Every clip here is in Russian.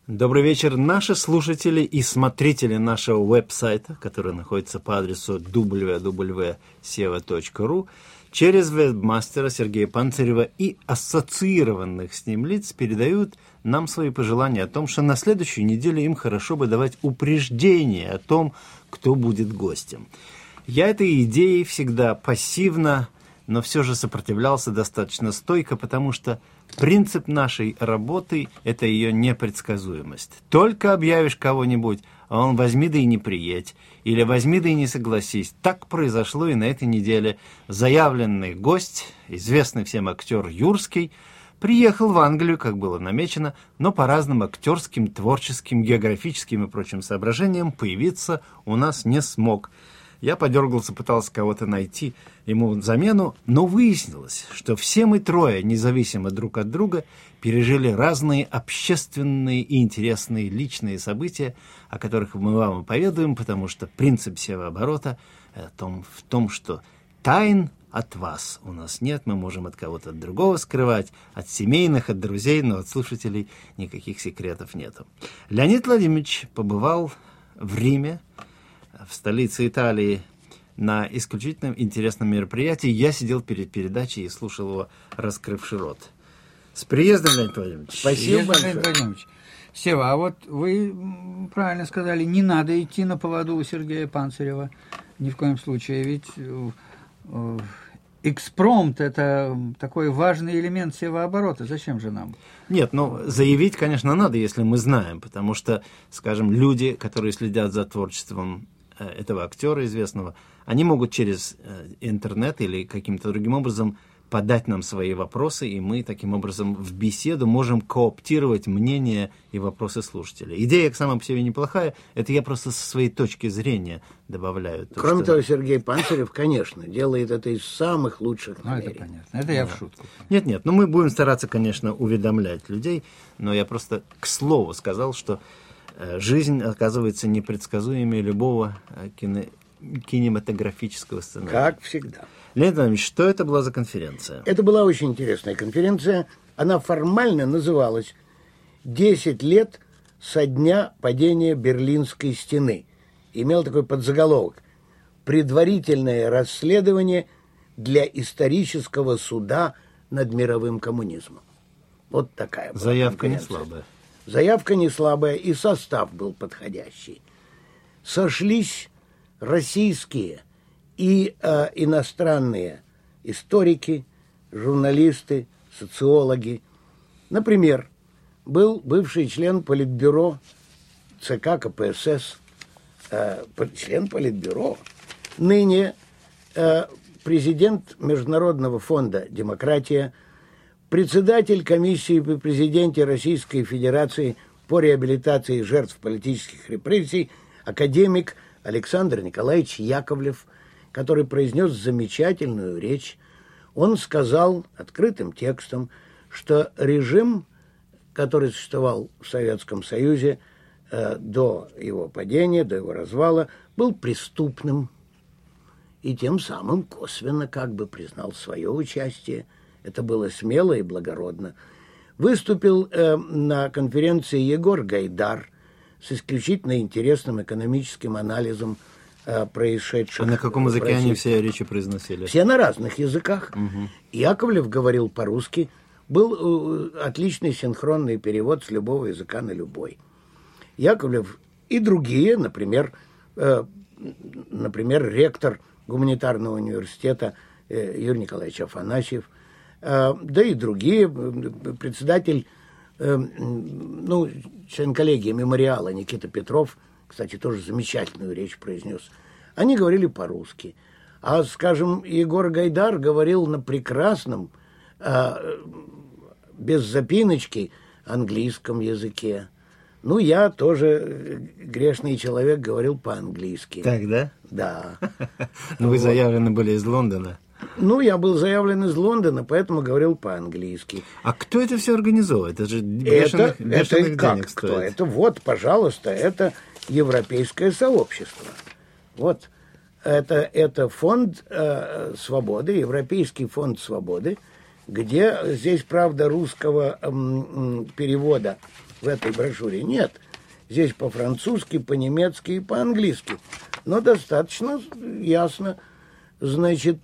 Добрый вечер, наши слушатели и смотрители нашего веб-сайта, который находится по адресу www.seva.ru, через веб-мастера Сергея Панцирева и ассоциированных с ним лиц передают нам свои пожелания о том, что на следующей неделе им хорошо бы давать упреждение о том, кто будет гостем. Я этой идее всегда пассивно, но все же сопротивлялся достаточно стойко, потому что принцип нашей работы – это ее непредсказуемость. Только объявишь кого-нибудь, а он возьми да и не приедь, или возьми да и не согласись. Так произошло и на этой неделе. Заявленный гость, известный всем актер Юрский, приехал в Англию, как было намечено, но по разным актерским, творческим, географическим и прочим соображениям появиться у нас не смог. Я подергался, пытался кого-то найти ему замену, но выяснилось, что все мы трое, независимо друг от друга, пережили разные общественные и интересные личные события, о которых мы вам и поведаем, потому что принцип севооборота в том, что тайн от вас у нас нет, мы можем от кого-то от другого скрывать, от семейных, от друзей, но от слушателей никаких секретов нету. Леонид Владимирович побывал в Риме, в столице Италии, на исключительно интересном мероприятии. Я сидел перед передачей и слушал его, раскрывший рот. С приездом, Леонид Владимирович. Спасибо большое. Леонид Владимирович. Сева, а вот вы правильно сказали, не надо идти на поводу у Сергея Панцирева. Ни в коем случае. Ведь экспромт – это такой важный элемент севооборота. Зачем же нам? Нет, заявить, конечно, надо, если мы знаем, потому что, скажем, люди, которые следят за творчеством этого актера известного, они могут через интернет или каким-то другим образом подать нам свои вопросы, и мы таким образом в беседу можем кооптировать мнения и вопросы слушателей. Идея сама по себе неплохая, это я просто со своей точки зрения добавляю. Кроме того, Сергей Панцирев, конечно, делает это из самых лучших намерений. Это понятно, это я в шутку. Нет, мы будем стараться, конечно, уведомлять людей, но я просто к слову сказал, что жизнь оказывается непредсказуемой любого кинематографического сценария. Как всегда. Леонид Иванович, что это была за конференция? Это была очень интересная конференция. Она формально называлась «10 лет со дня падения Берлинской стены». Имел такой подзаголовок «Предварительное расследование для исторического суда над мировым коммунизмом». Вот такая была заявка не слабая. Заявка не слабая, и состав был подходящий. Сошлись российские и иностранные историки, журналисты, социологи. Например, был бывший член Политбюро ЦК КПСС, член Политбюро, ныне президент Международного фонда «Демократия», председатель комиссии при президенте Российской Федерации по реабилитации жертв политических репрессий, академик Александр Николаевич Яковлев, который произнес замечательную речь. Он сказал открытым текстом, что режим, который существовал в Советском Союзе до его падения, до его развала, был преступным и тем самым косвенно как бы признал свое участие. Это было смело и благородно. Выступил на конференции Егор Гайдар с исключительно интересным экономическим анализом происшедших. А на каком языке они все речи произносили? Все на разных языках. Угу. Яковлев говорил по-русски. Был отличный синхронный перевод с любого языка на любой. Яковлев и другие, например, ректор гуманитарного университета Юрий Николаевич Афанасьев, да и другие, председатель, член коллегии мемориала Никита Петров, кстати, тоже замечательную речь произнес. Они говорили по-русски. А, скажем, Егор Гайдар говорил на прекрасном, без запиночки, английском языке. Я тоже, грешный человек, говорил по-английски. Так, да? Да. Вы заявлены были из Лондона. Я был заявлен из Лондона, поэтому говорил по-английски. А кто это все организовывает? Это же бешеных денег стоит. Это пожалуйста, это европейское сообщество. Это фонд свободы, Европейский фонд свободы, где здесь, правда, русского перевода в этой брошюре. Нет. Здесь по-французски, по-немецки и по-английски. Но достаточно ясно. Значит,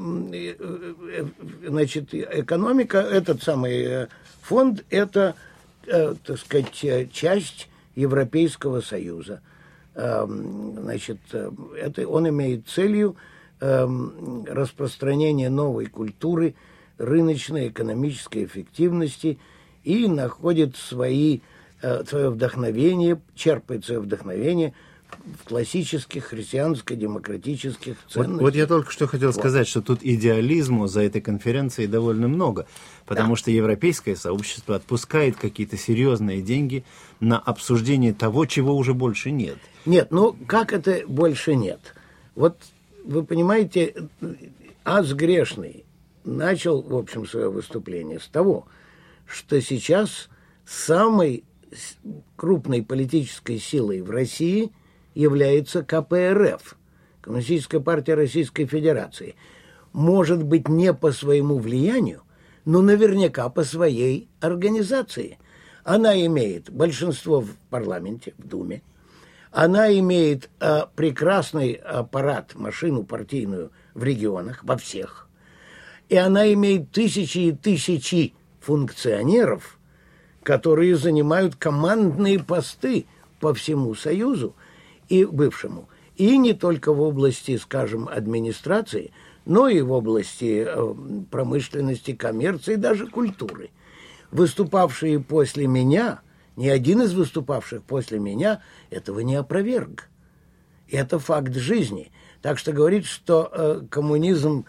экономика, этот самый фонд, это, так сказать, часть Европейского Союза. Значит, это он имеет целью распространение новой культуры, рыночной экономической эффективности и находит свое вдохновение, черпает свое вдохновение в классических христианско-демократических ценностях. Вот я только что хотел сказать, что тут идеализму за этой конференцией довольно много, потому что европейское сообщество отпускает какие-то серьезные деньги на обсуждение того, чего уже больше нет. Нет, ну как это больше нет? Вот вы понимаете, ас грешный начал, в общем, свое выступление с того, что сейчас самой крупной политической силой в России является КПРФ, Коммунистическая партия Российской Федерации. Может быть, не по своему влиянию, но наверняка по своей организации. Она имеет большинство в парламенте, в Думе. Она имеет прекрасный аппарат, машину партийную в регионах, во всех. И она имеет тысячи и тысячи функционеров, которые занимают командные посты по всему Союзу и бывшему. И не только в области, скажем, администрации, но и в области промышленности, коммерции, даже культуры. Выступавшие после меня, ни один из выступавших после меня этого не опроверг. Это факт жизни. Так что говорить, что коммунизм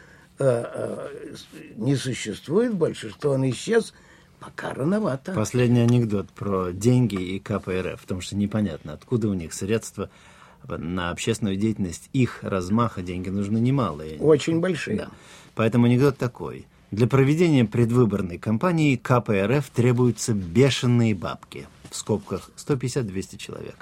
не существует больше, что он исчез, пока рановато. Последний анекдот про деньги и КПРФ, потому что непонятно, откуда у них средства на общественную деятельность. Их размаха деньги нужны немалые. Очень большие. Да. Поэтому анекдот такой. Для проведения предвыборной кампании КПРФ требуются бешеные бабки. В скобках 150-200 человек.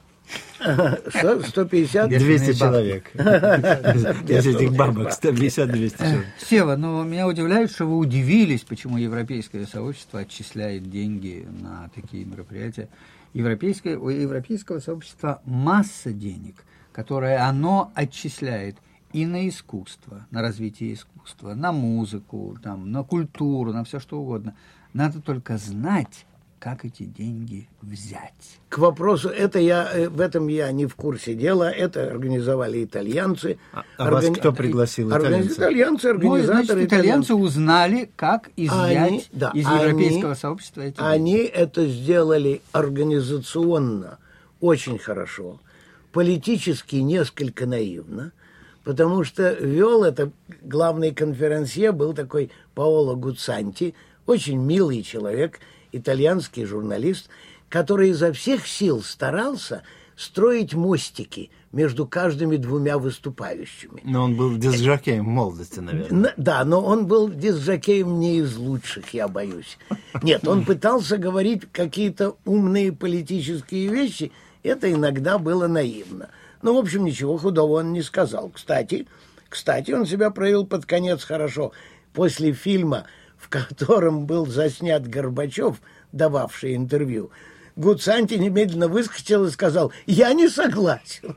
150? 200 человек. Без этих бабок 150-200 человек. Сева, но меня удивляет, что вы удивились, почему европейское сообщество отчисляет деньги на такие мероприятия. У европейского сообщества масса денег, которые оно отчисляет и на искусство, на развитие искусства, на музыку, там, на культуру, на все что угодно. Надо только знать, как эти деньги взять. К вопросу, в этом я не в курсе дела, это организовали итальянцы. Вас кто пригласил? Итальянцы, организаторы. Значит, итальянцы узнали, как изъять из европейского сообщества эти деньги. Они это сделали организационно очень хорошо, политически несколько наивно, потому что вел это главный конферансье, был такой Паоло Гуцанти, очень милый человек, итальянский журналист, который изо всех сил старался строить мостики между каждыми двумя выступающими. Но он был диск-жокеем в молодости, наверное. Да, но он был диск-жокеем не из лучших, я боюсь. Нет, он пытался говорить какие-то умные политические вещи, это иногда было наивно. Но, в общем, ничего худого он не сказал. Кстати, он себя проявил под конец хорошо. После фильма, в котором был заснят Горбачев, дававший интервью, Гуцанти немедленно выскочил и сказал: «Я не согласен».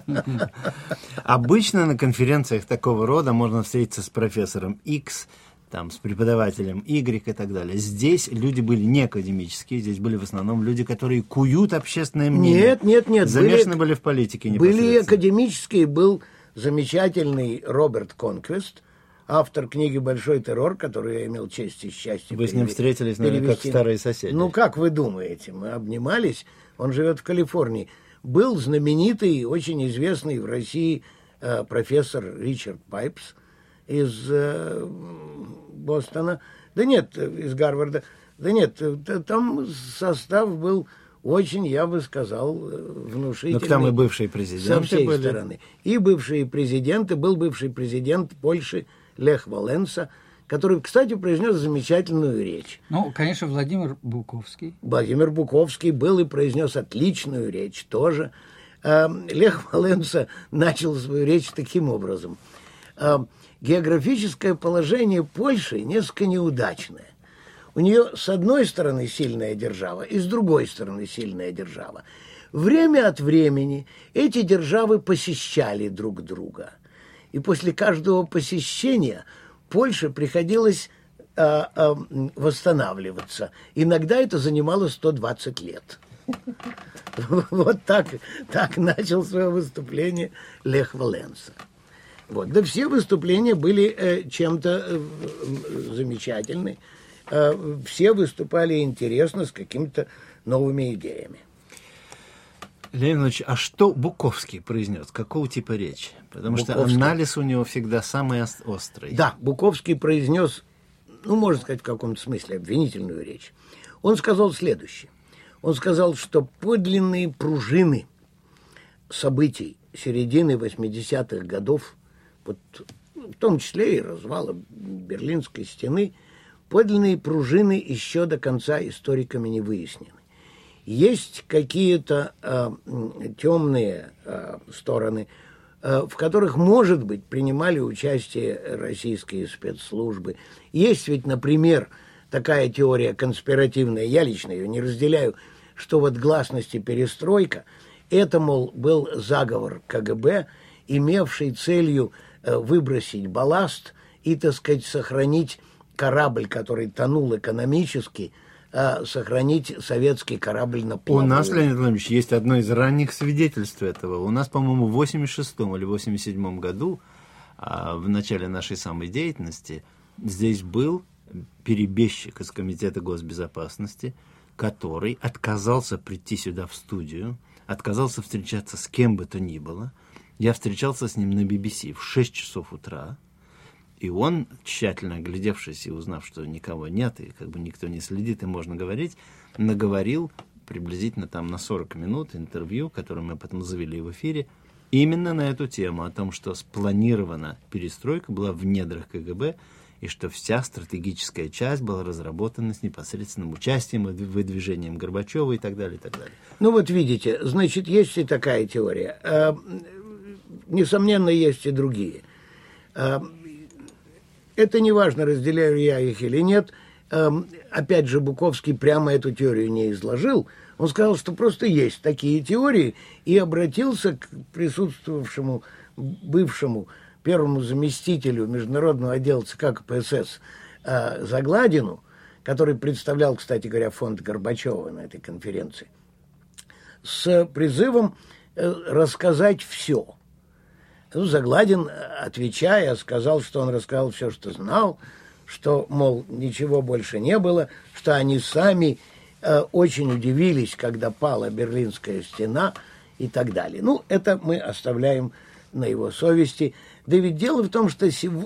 Обычно на конференциях такого рода можно встретиться с профессором X, там, с преподавателем Y и так далее. Здесь люди были не академические, здесь были в основном люди, которые куют общественное мнение. Нет. Замешаны были в политике непосредственно. Были и академические. Был замечательный Роберт Конквест, автор книги «Большой террор», которую я имел честь и счастье Вы с ним встретились, наверное, как старые соседи. Ну, как вы думаете? Мы обнимались. Он живет в Калифорнии. Был знаменитый, очень известный в России профессор Ричард Пайпс из Бостона. Да нет, из Гарварда. Да нет, там состав был очень, я бы сказал, внушительный. Но там и бывшие президенты со всей были. стороны. И бывшие президенты. Был бывший президент Польши Лех Валенса, который, кстати, произнес замечательную речь. Ну, конечно, Владимир Буковский. Владимир Буковский был и произнес отличную речь тоже. Лех Валенса начал свою речь таким образом. Географическое положение Польши несколько неудачное. У нее с одной стороны сильная держава и с другой стороны сильная держава. Время от времени эти державы посещали друг друга. И после каждого посещения Польше приходилось восстанавливаться. Иногда это занимало 120 лет. Вот так начал свое выступление Лех Валенса. Вот. Да все выступления были чем-то замечательны. Все выступали интересно, с какими-то новыми идеями. Леонид Иванович, а что Буковский произнес? Какого типа речи? Потому что анализ у него всегда самый острый. Да, Буковский произнес, можно сказать, в каком-то смысле обвинительную речь. Он сказал следующее. Он сказал, что подлинные пружины событий середины 80-х годов, вот, в том числе и развала Берлинской стены, подлинные пружины еще до конца историками не выяснены. Есть какие-то темные стороны, в которых, может быть, принимали участие российские спецслужбы. Есть ведь, например, такая теория конспиративная, я лично ее не разделяю, что вот гласность и перестройка, это, мол, был заговор КГБ, имевший целью выбросить балласт и, так сказать, сохранить корабль, который тонул экономически, сохранить советский корабль на плаву. У нас, Леонид Владимирович, есть одно из ранних свидетельств этого. У нас, по-моему, в 86-м или 87-м году, в начале нашей самой деятельности, здесь был перебежчик из Комитета госбезопасности, который отказался прийти сюда в студию, отказался встречаться с кем бы то ни было. Я встречался с ним на BBC в 6 часов утра. И он, тщательно оглядевшись и узнав, что никого нет, и как бы никто не следит, и можно говорить, наговорил приблизительно там на 40 минут интервью, которое мы потом завели в эфире, именно на эту тему, о том, что спланирована перестройка была в недрах КГБ, и что вся стратегическая часть была разработана с непосредственным участием и выдвижением Горбачева и так далее, и так далее. Ну вот видите, значит, есть и такая теория. Несомненно, есть и другие. Это не важно, разделяю я их или нет. Опять же, Буковский прямо эту теорию не изложил. Он сказал, что просто есть такие теории, и обратился к присутствовавшему бывшему первому заместителю международного отдела ЦК КПСС Загладину, который представлял, кстати говоря, фонд Горбачева на этой конференции, с призывом рассказать все. Загладин, отвечая, сказал, что он рассказал все, что знал, что, мол, ничего больше не было, что они сами очень удивились, когда пала Берлинская стена и так далее. Ну, это мы оставляем на его совести. Да ведь дело в том, что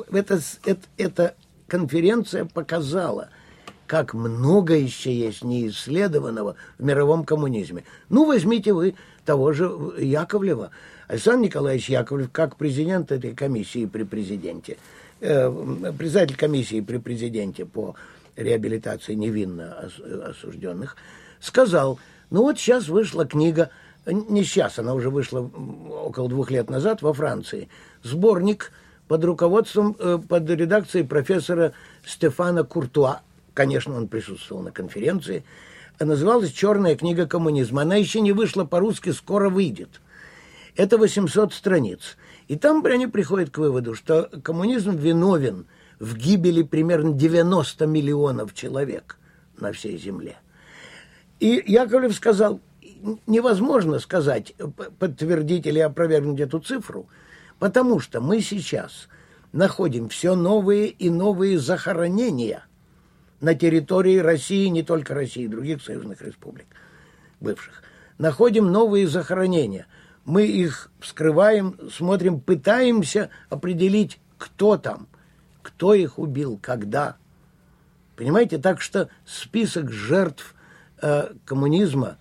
эта конференция показала, как много еще есть неисследованного в мировом коммунизме. Ну, возьмите вы того же Яковлева. Александр Николаевич Яковлев, как президент этой комиссии при президенте, председатель комиссии при президенте по реабилитации невинно осужденных, сказал, ну вот сейчас вышла книга, не сейчас, она уже вышла около 2 лет назад во Франции, сборник под руководством, под редакцией профессора Стефана Куртуа, конечно, он присутствовал на конференции, называлась «Черная книга коммунизма». Она еще не вышла по-русски, скоро выйдет. Это 800 страниц. И там они приходят к выводу, что коммунизм виновен в гибели примерно 90 миллионов человек на всей земле. И Яковлев сказал, невозможно сказать, подтвердить или опровергнуть эту цифру, потому что мы сейчас находим все новые и новые захоронения на территории России, не только России, других союзных республик бывших. Находим новые захоронения. Мы их вскрываем, смотрим, пытаемся определить, кто там, кто их убил, когда. Понимаете, так что список жертв коммунизма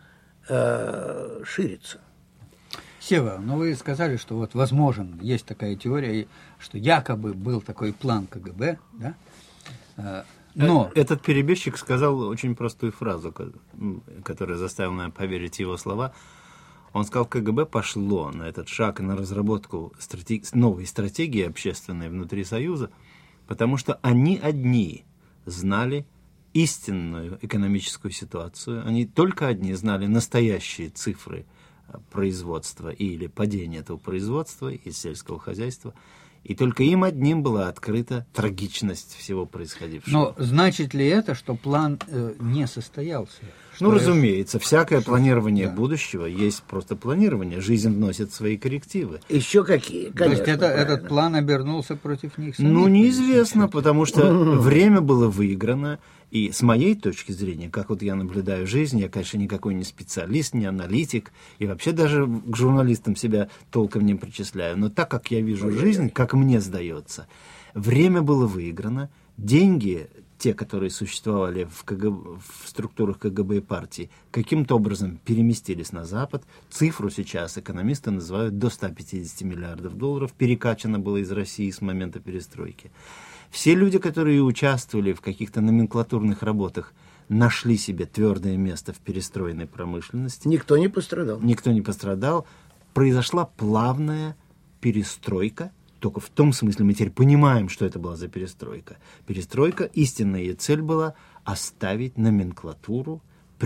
ширится. Сева, ну вы сказали, что вот возможен, есть такая теория, что якобы был такой план КГБ, да? Но этот перебежчик сказал очень простую фразу, которая заставила меня поверить в его слова. Он сказал, КГБ пошло на этот шаг, на разработку новой стратегии общественной внутри Союза, потому что они одни знали истинную экономическую ситуацию. Они только одни знали настоящие цифры производства или падения этого производства из сельского хозяйства. И только им одним была открыта трагичность всего происходившего. Но значит ли это, что план не состоялся? Ну, разумеется, всякое планирование будущего есть просто планирование. Жизнь вносит свои коррективы. Еще какие? Конечно, то есть этот план обернулся против них самих? Ну, неизвестно, потому что время было выиграно. И с моей точки зрения, как вот я наблюдаю жизнь, я, конечно, никакой не специалист, не аналитик, и вообще даже к журналистам себя толком не причисляю. Но так как я вижу жизнь, как мне сдается, время было выиграно, деньги, те, которые существовали в структурах КГБ и партии, каким-то образом переместились на Запад. Цифру сейчас экономисты называют до 150 миллиардов долларов, перекачано было из России с момента перестройки. Все люди, которые участвовали в каких-то номенклатурных работах, нашли себе твердое место в перестроенной промышленности. Никто не пострадал. Никто не пострадал. Произошла плавная перестройка. Только в том смысле мы теперь понимаем, что это была за перестройка. Перестройка, истинная ее цель была оставить номенклатуру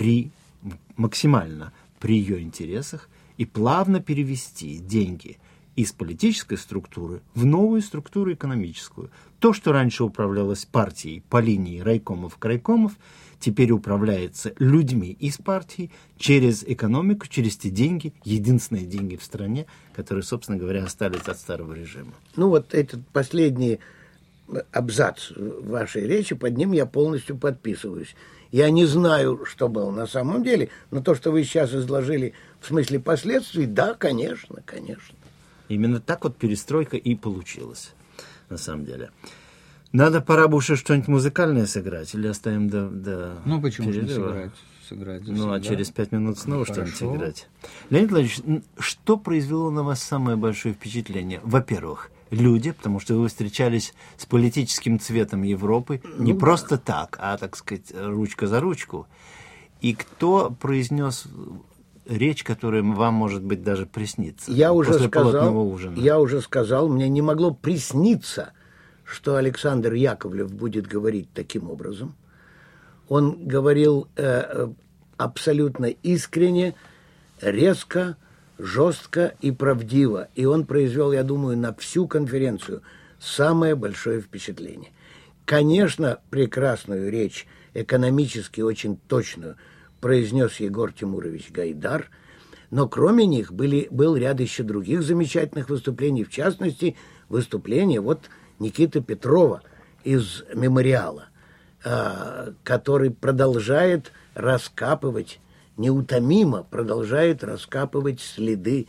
максимально при ее интересах и плавно перевести деньги из политической структуры в новую структуру экономическую. То, что раньше управлялось партией по линии райкомов-крайкомов, теперь управляется людьми из партии через экономику, через те деньги, единственные деньги в стране, которые, собственно говоря, остались от старого режима. Ну вот этот последний абзац вашей речи, под ним я полностью подписываюсь. Я не знаю, что было на самом деле, но то, что вы сейчас изложили в смысле последствий, да, конечно, конечно. Именно так вот перестройка и получилась, на самом деле. Пора бы уже что-нибудь музыкальное сыграть, или оставим до Ну, почему же не перерыва? сыграть? Ну, а через 5 минут снова что-нибудь Хорошо. играть. Леонид Владимирович, что произвело на вас самое большое впечатление? Во-первых, люди, потому что вы встречались с политическим цветом Европы не просто так, а, так сказать, ручка за ручку. И кто произнес речь, которая вам, может быть, даже приснится после плотного ужина? Я уже сказал, мне не могло присниться, что Александр Яковлев будет говорить таким образом. Он говорил абсолютно искренне, резко, жестко и правдиво. И он произвел, я думаю, на всю конференцию самое большое впечатление. Конечно, прекрасную речь, экономически очень точную, произнес Егор Тимурович Гайдар, но кроме них был ряд еще других замечательных выступлений, в частности, выступление Никиты Петрова из «Мемориала», который продолжает раскапывать, неутомимо продолжает раскапывать следы,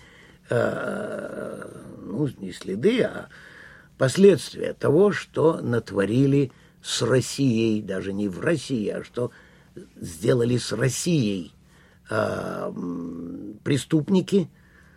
не следы, а последствия того, что натворили с Россией, даже не в России, а что сделали с Россией преступники,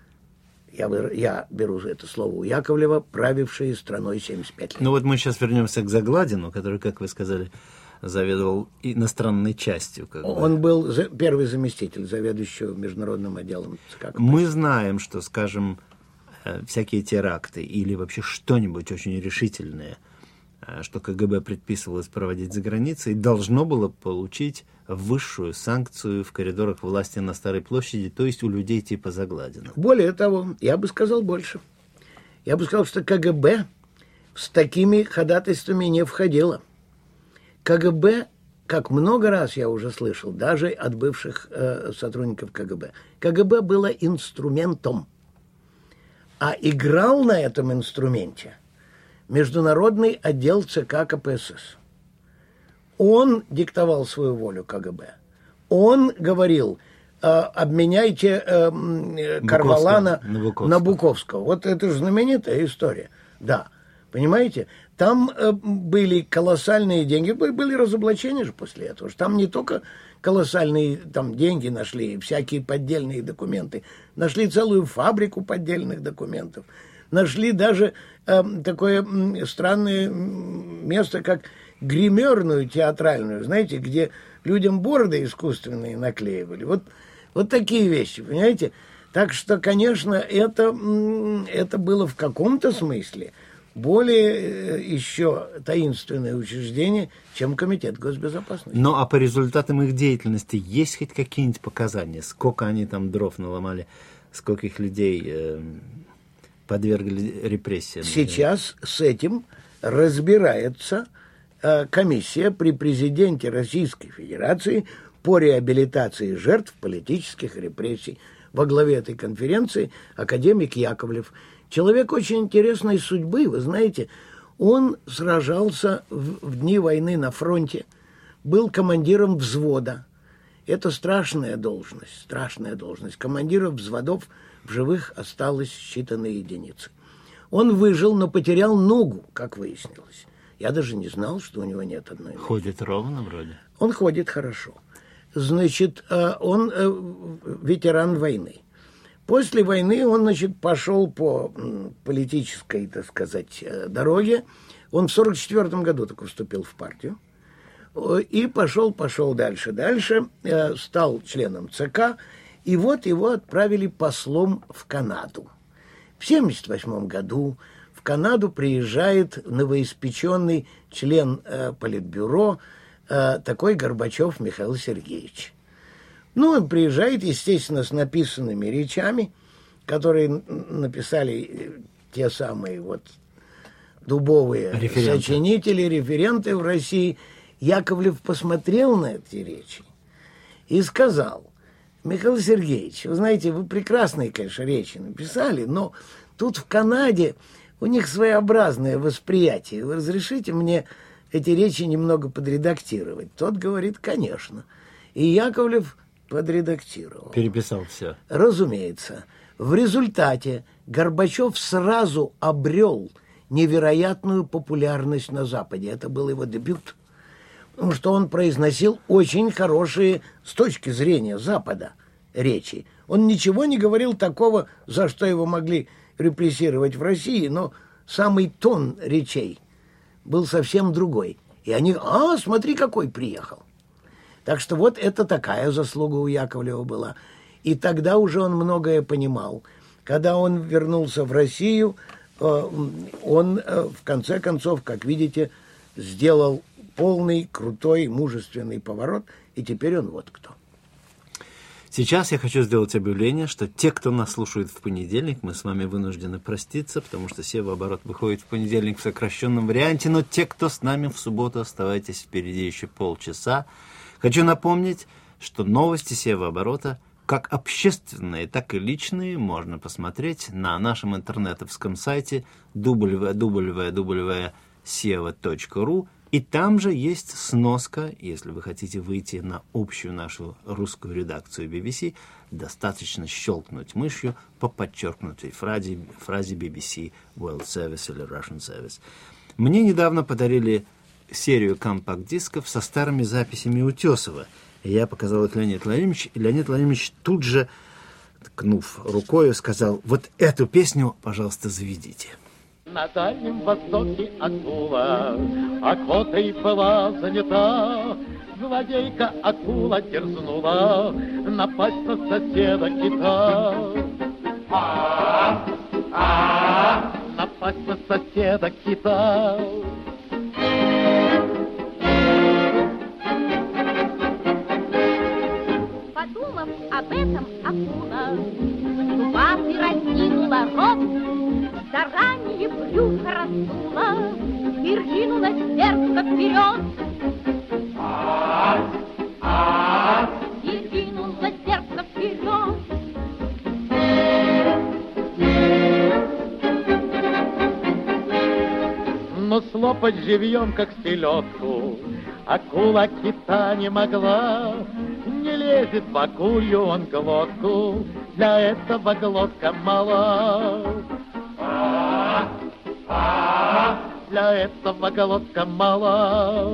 я беру это слово у Яковлева, правившие страной 75 лет. Ну вот мы сейчас вернемся к Загладину, который, как вы сказали, заведовал иностранной частью. Он был первый заместитель заведующего международным отделом ЦК. Мы знаем, что, скажем, всякие теракты или вообще что-нибудь очень решительное, что КГБ предписывалось проводить за границей, должно было получить высшую санкцию в коридорах власти на Старой площади, то есть у людей типа Загладина. Более того, я бы сказал больше. Я бы сказал, что КГБ с такими ходатайствами не входило. КГБ, как много раз я уже слышал, даже от бывших сотрудников КГБ, КГБ было инструментом, а играл на этом инструменте Международный отдел ЦК КПСС. Он диктовал свою волю КГБ. Он говорил, обменяйте Карвалана на Буковского. Вот это же знаменитая история. Да, понимаете? Там были колоссальные деньги, были разоблачения же после этого. Там не только колоссальные деньги нашли, всякие поддельные документы. Нашли целую фабрику поддельных документов. Нашли даже такое странное место, как гримерную театральную, знаете, где людям бороды искусственные наклеивали. Вот такие вещи, понимаете? Так что, конечно, это было в каком-то смысле более еще таинственное учреждение, чем Комитет госбезопасности. Ну, а по результатам их деятельности есть хоть какие-нибудь показания? Сколько они там дров наломали, сколько их людей подвергли репрессиям? Сейчас с этим разбирается комиссия при президенте Российской Федерации по реабилитации жертв политических репрессий. Во главе этой конференции академик Яковлев. Человек очень интересной судьбы, вы знаете, он сражался в дни войны на фронте, был командиром взвода. Это страшная должность. Командиров взводов в живых осталось считанные единицы. Он выжил, но потерял ногу, как выяснилось. Я даже не знал, что у него нет одной ноги. Ходит ровно вроде? Он ходит хорошо. Значит, он ветеран войны. После войны он, значит, пошел по политической, так сказать, дороге. Он в 1944 году только вступил в партию. И пошел дальше. Стал членом ЦК. И вот его отправили послом в Канаду. В 1978 году в Канаду приезжает новоиспеченный член Политбюро, такой Горбачев Михаил Сергеевич. Ну, он приезжает, естественно, с написанными речами, которые написали те самые вот дубовые сочинители, референты в России. Яковлев посмотрел на эти речи и сказал: Михаил Сергеевич, вы знаете, вы прекрасные, конечно, речи написали, но тут в Канаде у них своеобразное восприятие. Вы разрешите мне эти речи немного подредактировать? Тот говорит: конечно. И Яковлев подредактировал. Переписал все. Разумеется. В результате Горбачев сразу обрел невероятную популярность на Западе. Это был его дебют. Потому что он произносил очень хорошие, с точки зрения Запада, речи. Он ничего не говорил такого, за что его могли репрессировать в России, но самый тон речей был совсем другой. И они: смотри, какой приехал. Так что вот это такая заслуга у Яковлева была. И тогда уже он многое понимал. Когда он вернулся в Россию, он в конце концов, как видите, сделал полный, крутой, мужественный поворот, и теперь он вот кто. Сейчас я хочу сделать объявление, что те, кто нас слушает в понедельник, мы с вами вынуждены проститься, потому что Сева-оборот выходит в понедельник в сокращенном варианте, но те, кто с нами в субботу, оставайтесь, впереди еще полчаса. Хочу напомнить, что новости Сева-оборота, как общественные, так и личные, можно посмотреть на нашем интернетовском сайте www.seva.ru. И там же есть сноска, если вы хотите выйти на общую нашу русскую редакцию BBC, достаточно щелкнуть мышью по подчеркнутой фразе BBC World Service или Russian Service. Мне недавно подарили серию компакт-дисков со старыми записями Утесова. Я показал их Леониду Владимировичу, и Леонид Владимирович тут же, ткнув рукой, сказал: вот эту песню, пожалуйста, заведите. На Дальнем Востоке акула охотой была занята. Злодейка акула дерзнула напасть на соседа кита. Напасть на соседа кита. Подумав об этом, акула зубами раскинула рот, заранее брюхо раздула и ринулась дерзко вперед. И ринулась дерзко вперед. Но слопать живьем, как селедку, акула кита не могла. Не лезет в акулью он глотку, для этого глотка мала. Для этого глотка мала.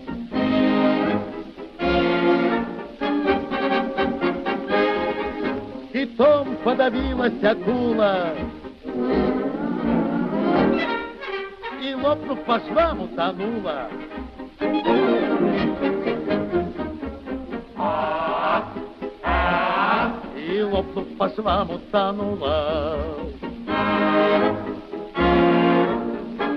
Китом подавилась акула и, лопнув по швам, утонула. И, лопнув по швам, утонула.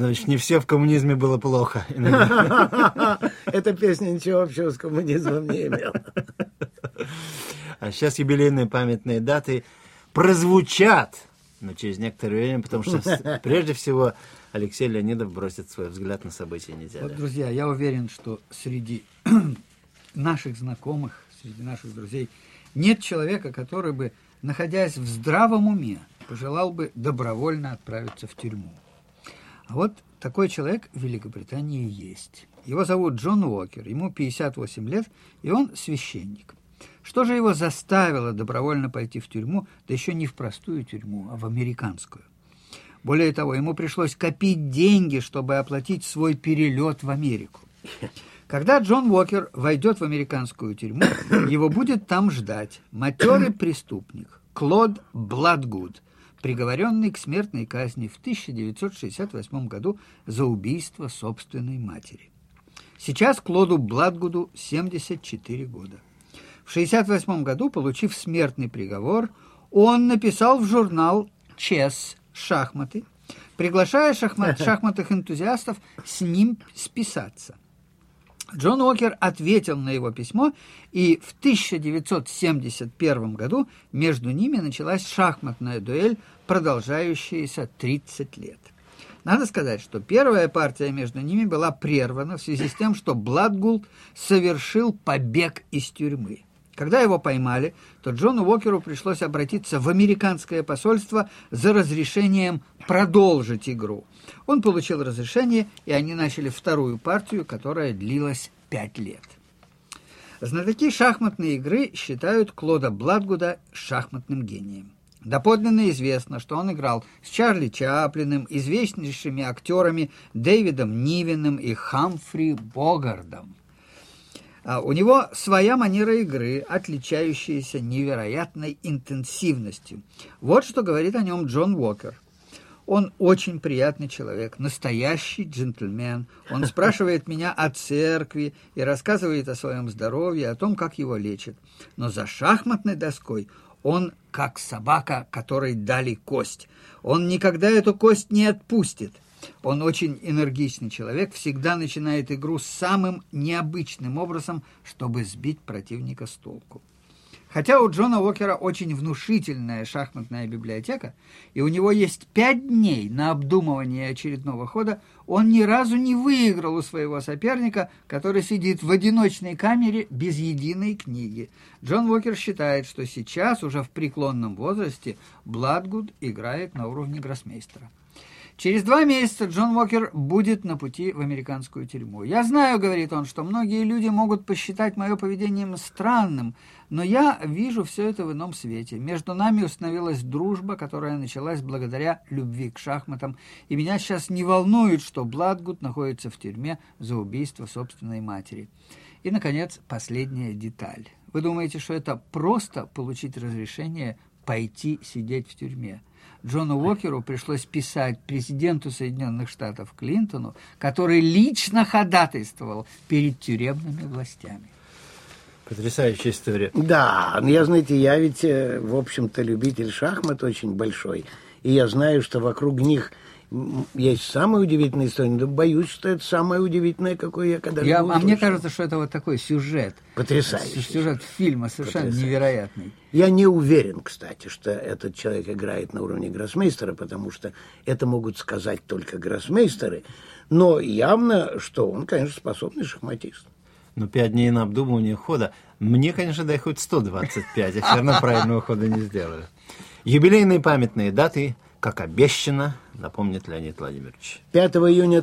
Значит, не все в коммунизме было плохо. Эта песня ничего общего с коммунизмом не имела. А сейчас юбилейные памятные даты прозвучат, но через некоторое время, потому что прежде всего Алексей Леонидов бросит свой взгляд на события недели. Вот, друзья, я уверен, что среди наших знакомых, среди наших друзей нет человека, который бы, находясь в здравом уме, пожелал бы добровольно отправиться в тюрьму. А вот такой человек в Великобритании есть. Его зовут Джон Уокер, ему 58 лет, и он священник. Что же его заставило добровольно пойти в тюрьму, да еще не в простую тюрьму, а в американскую? Более того, ему пришлось копить деньги, чтобы оплатить свой перелет в Америку. Когда Джон Уокер войдет в американскую тюрьму, его будет там ждать матерый преступник Клод Бладгуд, приговоренный к смертной казни в 1968 году за убийство собственной матери. Сейчас Клоду Бладгуду 74 года. В 1968 году, получив смертный приговор, он написал в журнал «Чесс» «Шахматы», приглашая шахматных энтузиастов с ним списаться. Джон Уокер ответил на его письмо, и в 1971 году между ними началась шахматная дуэль, продолжающаяся 30 лет. Надо сказать, что первая партия между ними была прервана в связи с тем, что Бладгуд совершил побег из тюрьмы. Когда его поймали, то Джону Уокеру пришлось обратиться в американское посольство за разрешением продолжить игру. Он получил разрешение, и они начали вторую партию, которая длилась 5 лет. Знатоки шахматной игры считают Клода Бладгуда шахматным гением. Доподлинно известно, что он играл с Чарли Чаплиным, известнейшими актерами Дэвидом Нивеном и Хамфри Богардом. У него своя манера игры, отличающаяся невероятной интенсивностью. Вот что говорит о нем Джон Уокер. Он очень приятный человек, настоящий джентльмен. Он спрашивает меня о церкви и рассказывает о своем здоровье, о том, как его лечат. Но за шахматной доской он как собака, которой дали кость. Он никогда эту кость не отпустит. Он очень энергичный человек, всегда начинает игру самым необычным образом, чтобы сбить противника с толку. Хотя у Джона Уокера очень внушительная шахматная библиотека, и у него есть 5 дней на обдумывание очередного хода, он ни разу не выиграл у своего соперника, который сидит в одиночной камере без единой книги. Джон Уокер считает, что сейчас, уже в преклонном возрасте, Бладгуд играет на уровне гроссмейстера. Через 2 месяца Джон Уокер будет на пути в американскую тюрьму. «Я знаю, — говорит он, — что многие люди могут посчитать мое поведение странным, но я вижу все это в ином свете. Между нами установилась дружба, которая началась благодаря любви к шахматам, и меня сейчас не волнует, что Бладгуд находится в тюрьме за убийство собственной матери». И, наконец, последняя деталь. Вы думаете, что это просто получить разрешение пойти сидеть в тюрьме? Джону Уокеру пришлось писать президенту Соединенных Штатов Клинтону, который лично ходатайствовал перед тюремными властями. Потрясающая история. Да, знаете, я ведь, в общем-то, любитель шахмат очень большой, и я знаю, что вокруг них есть самая удивительная история, но боюсь, что это самое удивительное, какое я когда-либо услышал. А мне кажется, что это вот такой сюжет. Потрясающий. Сюжет фильма совершенно невероятный. Я не уверен, кстати, что этот человек играет на уровне гроссмейстера, потому что это могут сказать только гроссмейстеры, но явно, что он, конечно, способный шахматист. Но 5 дней на обдумывание хода. Мне, конечно, дай хоть 125, я все равно правильного хода не сделаю. Юбилейные памятные даты, как обещано, напомнит Леонид Владимирович. 5 июня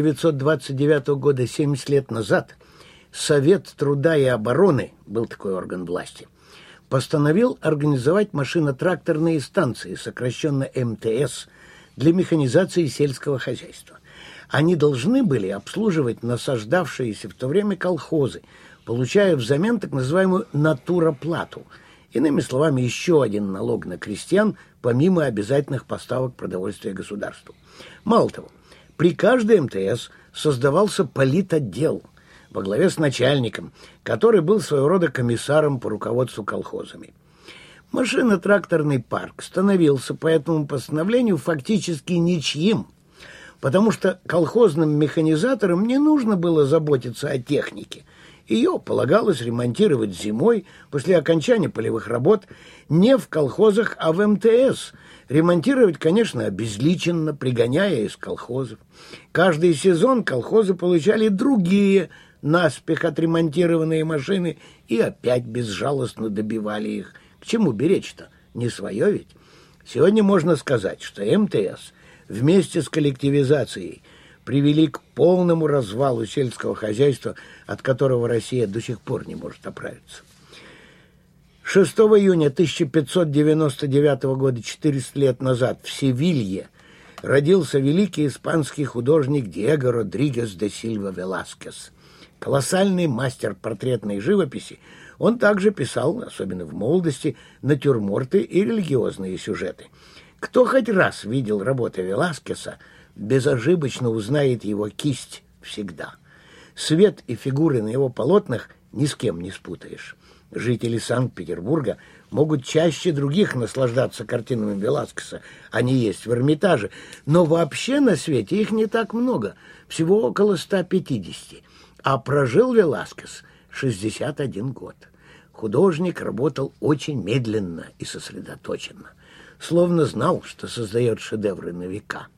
1929 года, 70 лет назад, Совет труда и обороны, был такой орган власти, постановил организовать машино-тракторные станции, сокращенно МТС, для механизации сельского хозяйства. Они должны были обслуживать насаждавшиеся в то время колхозы, получая взамен так называемую натуроплату. Иными словами, еще один налог на крестьян, помимо обязательных поставок продовольствия государству. Мало того, при каждой МТС создавался политотдел во главе с начальником, который был своего рода комиссаром по руководству колхозами. Машино-тракторный парк становился по этому постановлению фактически ничьим. потому что колхозным механизаторам не нужно было заботиться о технике. Ее полагалось ремонтировать зимой после окончания полевых работ не в колхозах, а в МТС. Ремонтировать, конечно, обезличенно, пригоняя из колхозов. Каждый сезон колхозы получали другие наспех отремонтированные машины и опять безжалостно добивали их. К чему беречь-то? Не свое ведь. Сегодня можно сказать, что МТС вместе с коллективизацией привели к полному развалу сельского хозяйства, от которого Россия до сих пор не может оправиться. 6 июня 1599 года, 400 лет назад, в Севилье родился великий испанский художник Диего Родригес де Сильва Веласкес. Колоссальный мастер портретной живописи, он также писал, особенно в молодости, натюрморты и религиозные сюжеты. Кто хоть раз видел работы Веласкеса, безошибочно узнает его кисть всегда. Цвет и фигуры на его полотнах ни с кем не спутаешь. Жители Санкт-Петербурга могут чаще других наслаждаться картинами Веласкеса, они есть в Эрмитаже, но вообще на свете их не так много, всего около 150. А прожил Веласкес 61 год. Художник работал очень медленно и сосредоточенно, словно знал, что создает шедевры на века.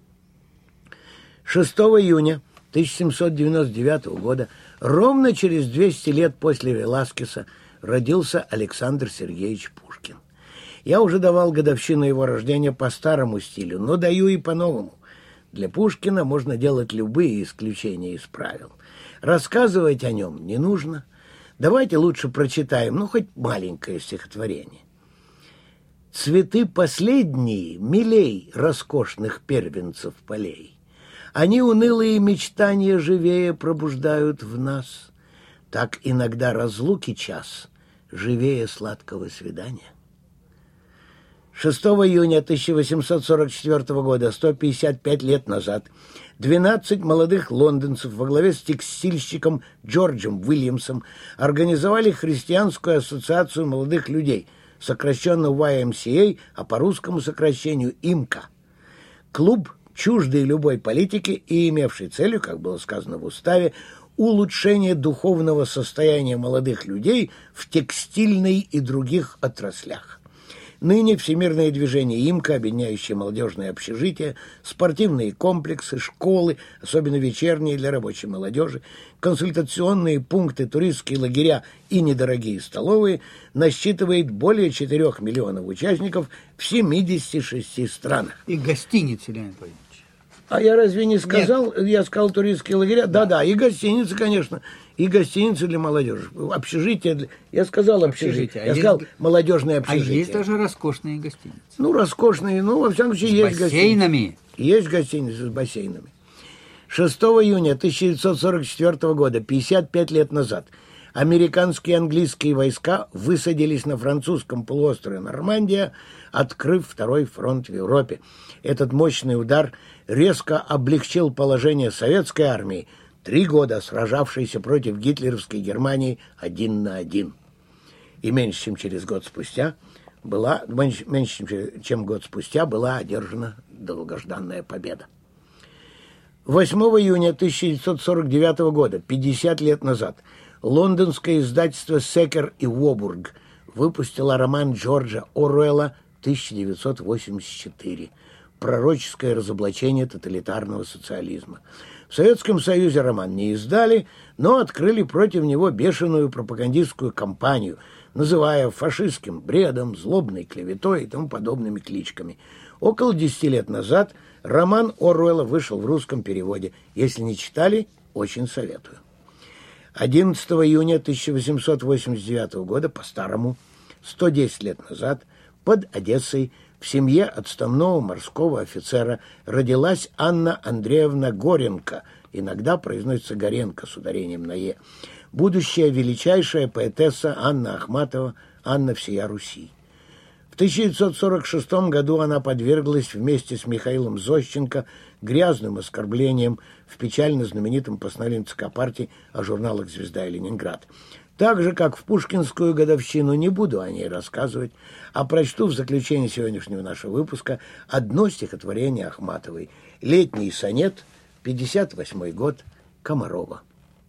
6 июня 1799 года, ровно через 200 лет после Веласкеса, родился Александр Сергеевич Пушкин. Я уже давал годовщину его рождения по старому стилю, но даю и по-новому. Для Пушкина можно делать любые исключения из правил. Рассказывать о нем не нужно. Давайте лучше прочитаем, хоть маленькое стихотворение. «Цветы последние милей роскошных первенцев полей. Они унылые мечтания живее пробуждают в нас. Так иногда разлуки час живее сладкого свидания». 6 июня 1844 года, 155 лет назад, 12 молодых лондонцев во главе с текстильщиком Джорджем Уильямсом организовали христианскую ассоциацию молодых людей, сокращенно YMCA, а по русскому сокращению ИМКА. Клуб, чуждый любой политики и имевший целью, как было сказано в уставе, улучшение духовного состояния молодых людей в текстильной и других отраслях. Ныне всемирное движение ИМКА, объединяющее молодежные общежития, спортивные комплексы, школы, особенно вечерние для рабочей молодежи, консультационные пункты, туристские лагеря и недорогие столовые, насчитывает более 4 миллионов участников в 76 странах. И гостиницы, Леонид Владимирович. А я разве не сказал? Нет. Я сказал туристские лагеря. Да, и гостиницы, конечно. И гостиницы для молодежи. Общежитие. Я сказал общежитие. Я сказал молодежное общежитие. А есть даже роскошные гостиницы. Роскошные. Во всяком случае, есть гостиницы. С бассейнами. Есть гостиницы с бассейнами. 6 июня 1944 года, 55 лет назад, американские и английские войска высадились на французском полуострове Нормандия, открыв второй фронт в Европе. Этот мощный удар резко облегчил положение советской армии, 3 года сражавшейся против гитлеровской Германии 1 на 1. И меньше чем год спустя была одержана долгожданная победа. 8 июня 1949 года, 50 лет назад, лондонское издательство «Секер и Уобург» выпустило роман Джорджа Оруэлла 1984 «Пророческое разоблачение тоталитарного социализма». В Советском Союзе роман не издали, но открыли против него бешеную пропагандистскую кампанию, называя фашистским бредом, злобной клеветой и тому подобными кличками. Около 10 лет назад роман Оруэлла вышел в русском переводе. Если не читали, очень советую. 11 июня 1889 года, по-старому, 110 лет назад, под Одессой, в семье отставного морского офицера родилась Анна Андреевна Горенко, иногда произносится Горенко с ударением на «е», будущая величайшая поэтесса Анна Ахматова, Анна всея Руси. В 1946 году она подверглась вместе с Михаилом Зощенко грязным оскорблениям в печально знаменитом постановлении ЦК партии о журналах «Звезда» и «Ленинград». Так же, как в пушкинскую годовщину, не буду о ней рассказывать, а прочту в заключение сегодняшнего нашего выпуска одно стихотворение Ахматовой. «Летний сонет», 58-й год, Комарова.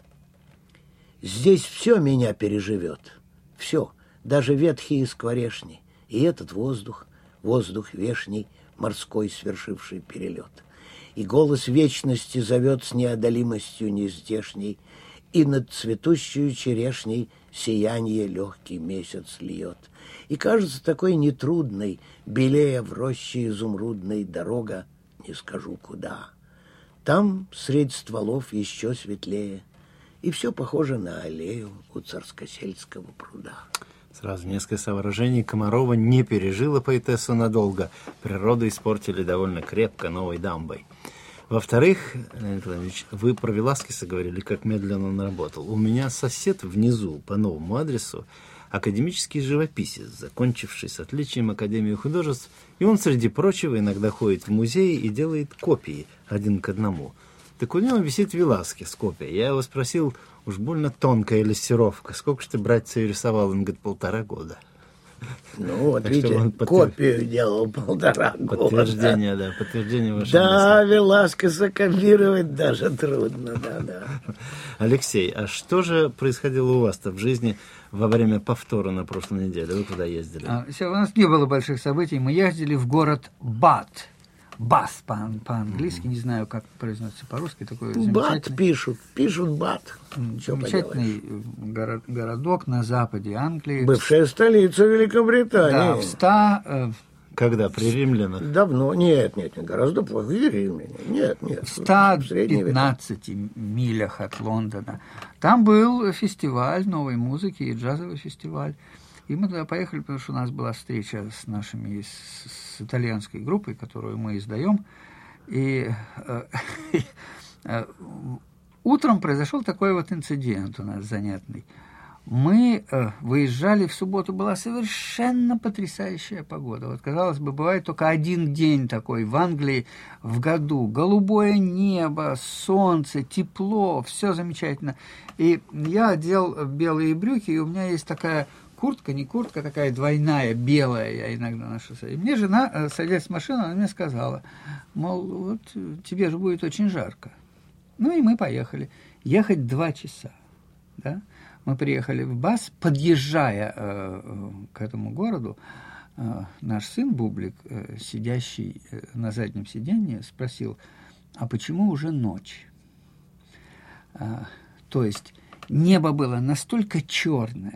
«Здесь все меня переживет, все, даже ветхий и скворечный, и этот воздух, воздух вешний, морской свершивший перелет. И голос вечности зовет с неодолимостью нездешней, и над цветущую черешней сияние легкий месяц льет. И кажется такой нетрудной, белея в роще изумрудной дорога, не скажу куда. Там средь стволов еще светлее, и все похоже на аллею у Царскосельского пруда». Сразу несколько соображений. Комарова не пережила поэтессу надолго. Природу испортили довольно крепко новой дамбой. Во-вторых, Леонид Владимирович, вы про Веласкеса говорили, как медленно он работал. У меня сосед внизу по новому адресу академический живописец, закончивший с отличием Академию художеств, и он, среди прочего, иногда ходит в музей и делает копии 1 к 1. Так у него висит Веласкес, копия. Я его спросил, уж больно тонкая лессировка, сколько ж ты, братцы, рисовал? Он говорит, 1,5 года. Ну, вот Так видите, он копию делал 1,5 года. Подтверждение, да, подтверждение вашей Да, мысли. Веласкеса копировать даже трудно, да. Алексей, а что же происходило у вас-то в жизни во время повтора на прошлой неделе? Вы куда ездили? У нас не было больших событий. Мы ездили в город Бат. Бат по-английски, не знаю, как произносится по-русски. Такой Бат пишут бат. Чё замечательный городок на западе Англии. Бывшая столица Великобритании. Да, в 100... Когда? При римлянах? Давно. Нет, гораздо плохие римляне. Нет. В 115 милях от Лондона. Там был фестиваль новой музыки и джазовый фестиваль. И мы туда поехали, потому что у нас была встреча с нашими, с итальянской группой, которую мы издаем. И утром произошел такой вот инцидент у нас занятный. Мы выезжали в субботу, была совершенно потрясающая погода. Вот, казалось бы, бывает только один день такой в Англии в году. Голубое небо, солнце, тепло, все замечательно. И я одел белые брюки, и у меня есть такая куртка, не куртка, такая двойная, белая, я иногда ношу. И мне жена, садясь в машину, она мне сказала, мол, вот тебе же будет очень жарко. Ну и мы поехали. Ехать 2 часа, да? Мы приехали в Бас, подъезжая к этому городу, наш сын Бублик, сидящий на заднем сиденье, спросил, а почему уже ночь? То есть небо было настолько черное,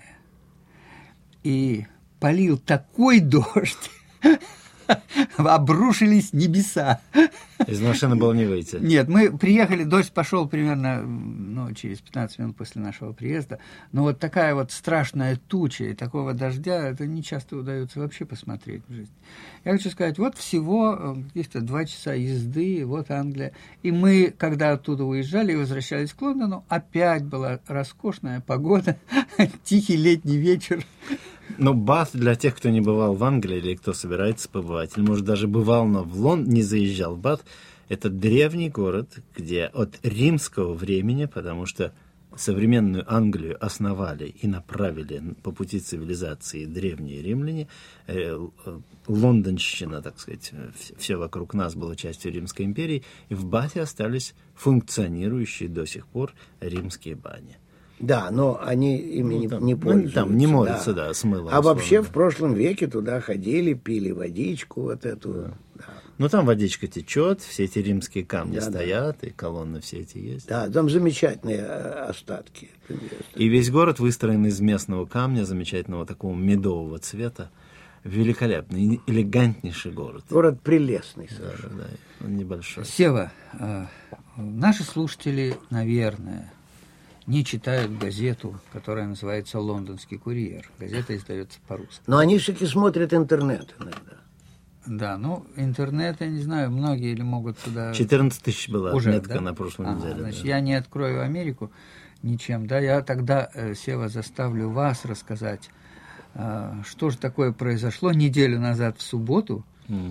и полил такой дождь, обрушились небеса. Из машины было не выйти. Нет, мы приехали, дождь пошел примерно через 15 минут после нашего приезда. Но вот такая вот страшная туча и такого дождя, это не часто удается вообще посмотреть в жизни. Я хочу сказать, вот всего каких-то 2 часа езды, вот Англия. И мы, когда оттуда уезжали и возвращались к Лондону, опять была роскошная погода, тихий летний вечер. Но Бат, для тех, кто не бывал в Англии или кто собирается побывать, или, может, даже бывал, но в Лондон не заезжал в Бат, это древний город, где от римского времени, потому что современную Англию основали и направили по пути цивилизации древние римляне, лондонщина, так сказать, все вокруг нас было частью Римской империи, и в Бате остались функционирующие до сих пор римские бани. Да, но они ими не пользуются. Там не моются, да, с мылом. А вообще в прошлом веке туда ходили, пили водичку вот эту. Да. Ну, там водичка течет, все эти римские камни стоят, и колонны все эти есть. Да, там замечательные остатки. И весь город выстроен из местного камня, замечательного такого медового цвета. Великолепный, элегантнейший город. Город прелестный совершенно. Да, он небольшой. Сева, наши слушатели, наверное, не читают газету, которая называется «Лондонский курьер». Газета издается по-русски. Но они все-таки смотрят интернет иногда. Да, ну, интернет, я не знаю, многие ли могут туда... 14 тысяч была уже, отметка, да? на прошлой неделе. Значит, да. я не открою Америку ничем, да, я тогда, Сева, заставлю вас рассказать, что же такое произошло неделю назад в субботу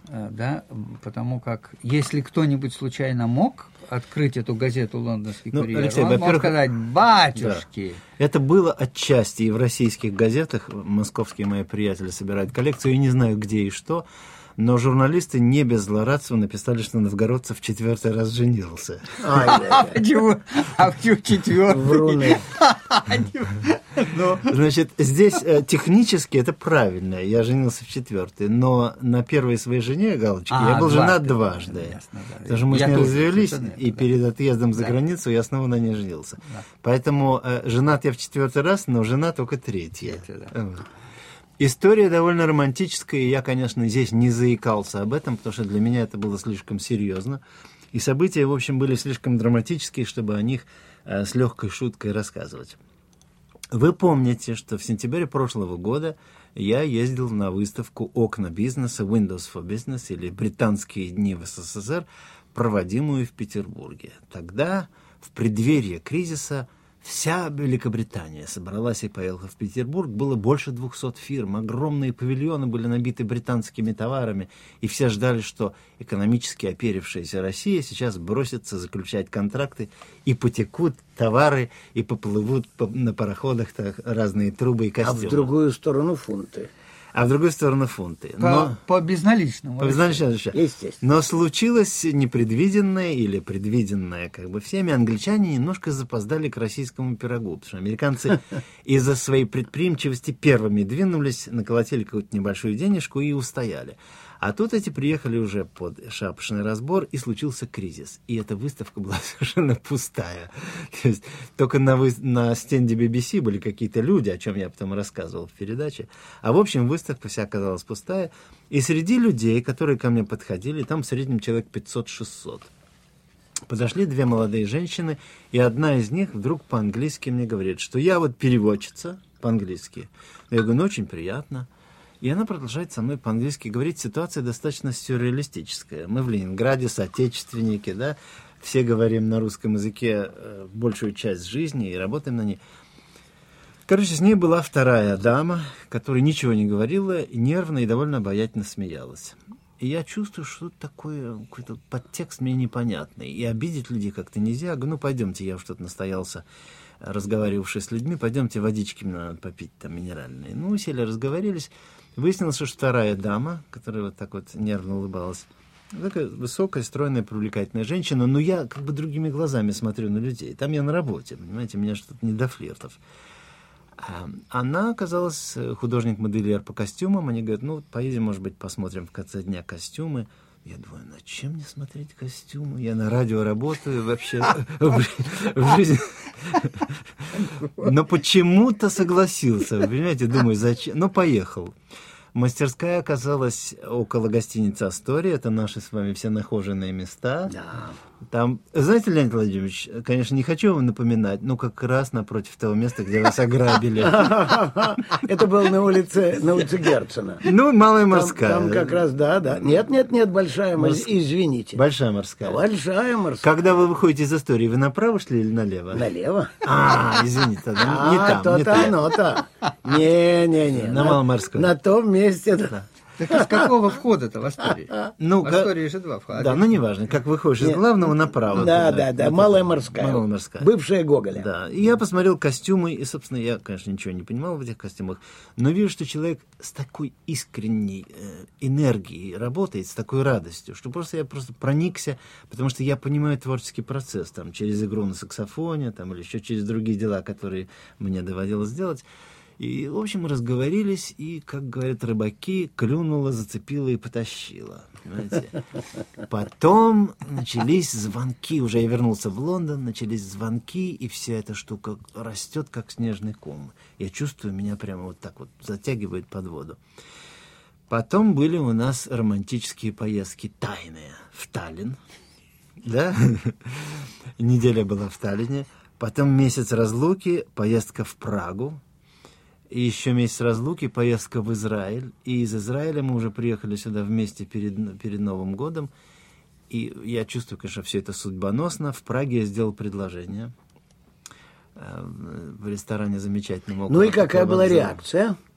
да, потому как если кто-нибудь случайно мог открыть эту газету «Лондонский курьер», Алексей, он мог сказать: «Батюшки!» Да. Это было отчасти и в российских газетах. Московские мои приятели собирают коллекцию, я не знаю, где и что. Но журналисты не без злорадства написали, что Новгородцев в 4-й раз женился. А почему 4-й? Вруны. Значит, здесь технически это правильно. Я женился в 4-й, но на первой своей жене, галочки, я был женат дважды. Потому что мы с ней развелись, и перед отъездом за границу я снова на ней женился. Поэтому женат я в 4-й раз, но жена только 3-я. История довольно романтическая, и я, конечно, здесь не заикался об этом, потому что для меня это было слишком серьезно. И события, в общем, были слишком драматические, чтобы о них с легкой шуткой рассказывать. Вы помните, что в сентябре прошлого года я ездил на выставку «Окна бизнеса», Windows for Business, или «Британские дни в СССР», проводимую в Петербурге. Тогда, в преддверии кризиса, вся Великобритания собралась и поехала в Петербург. Было больше 200 фирм, огромные павильоны были набиты британскими товарами, и все ждали, что экономически оперившаяся Россия сейчас бросится заключать контракты, и потекут товары, и поплывут на пароходах разные трубы и костюмы. А в другую сторону фунты. А в другую сторону фунты. По безналичному. По безналичному. Естественно. Но случилось непредвиденное или предвиденное как бы всеми. Англичане немножко запоздали к российскому пирогу, потому что американцы из-за своей предприимчивости первыми двинулись, наколотили какую-то небольшую денежку и устояли. А тут эти приехали уже под шапошный разбор, и случился кризис. И эта выставка была совершенно пустая. То есть только на стенде BBC были какие-то люди, о чем я потом рассказывал в передаче. А в общем, выставка вся оказалась пустая. И среди людей, которые ко мне подходили, там в среднем человек 500-600. Подошли две молодые женщины, и одна из них вдруг по-английски мне говорит, что я вот переводчица по-английски. Я говорю, очень приятно. И она продолжает со мной по-английски говорить. Ситуация достаточно сюрреалистическая. Мы в Ленинграде, соотечественники, да, все говорим на русском языке большую часть жизни и работаем на ней. Короче, с ней была вторая дама, которая ничего не говорила, и нервно и довольно обаятельно смеялась. И я чувствую, что тут такой какой-то подтекст мне непонятный. И обидеть людей как-то нельзя. Я говорю, пойдемте, я уж тут настоялся, разговаривавший с людьми, пойдемте водички мне надо попить, там, минеральные. Ну, сели, разговорились. Выяснилось, что вторая дама, которая вот так вот нервно улыбалась, такая высокая, стройная, привлекательная женщина, но я как бы другими глазами смотрю на людей. Там я на работе, понимаете, меня что-то не до флиртов. Она оказалась художник-модельер по костюмам. Они говорят, поедем, может быть, посмотрим в конце дня костюмы. Я думаю, на чем мне смотреть костюмы? Я на радио работаю вообще в жизни. Но почему-то согласился. Вы понимаете, думаю, зачем? Поехал. Мастерская оказалась около гостиницы «Астория». Это наши с вами все нахоженные места. Да. Там, знаете, Леонид Владимирович, конечно, не хочу вам напоминать, но как раз напротив того места, где вас ограбили. Это было на улице Герцена. Малая морская. Там как раз, да. Нет, большая морская. Извините. Большая морская. Большая морская. Когда вы выходите из «Астории», вы направо шли или налево? Налево. Извините, тогда не там. То-то оно-то. Не. На Маломорской. На том месте, да. Так из какого входа-то в Астории? В Астории же два входа. Да, неважно, как выходишь из главного направо. Да, Малая морская. Бывшая Гоголя. Да, и я посмотрел костюмы, и, собственно, я, конечно, ничего не понимал в этих костюмах, но вижу, что человек с такой искренней энергией работает, с такой радостью, что я просто проникся, потому что я понимаю творческий процесс, там, через игру на саксофоне, там, или еще через другие дела, которые мне доводилось делать. И, в общем, разговорились, и, как говорят рыбаки, клюнула, зацепила и потащила. Понимаете? Потом начались звонки. Уже я вернулся в Лондон, начались звонки, и вся эта штука растет, как снежный ком. Я чувствую, меня прямо вот так вот затягивает под воду. Потом были у нас романтические поездки тайные в Таллин. Да? Неделя была в Таллине. Потом месяц разлуки, поездка в Прагу. И еще месяц разлуки, поездка в Израиль. И из Израиля мы уже приехали сюда вместе перед Новым годом. И я чувствую, конечно, все это судьбоносно. В Праге я сделал предложение в ресторане замечательном. И какая была реакция?